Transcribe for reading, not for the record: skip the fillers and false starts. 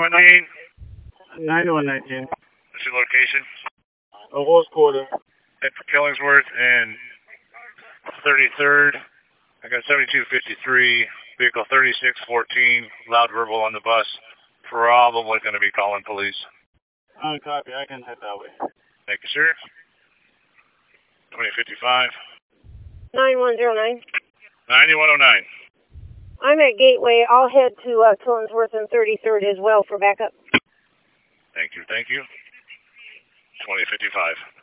9119. What's your location? Rose Quarter. Head for Killingsworth and 33rd. I got 7253, vehicle 3614, loud verbal on the bus. Probably going to be calling police. Copy. I can head that way. Thank you, sir. 2055. 9109. 9109. I'm at Gateway. I'll head to Killingsworth and 33rd as well for backup. Thank you. 2055.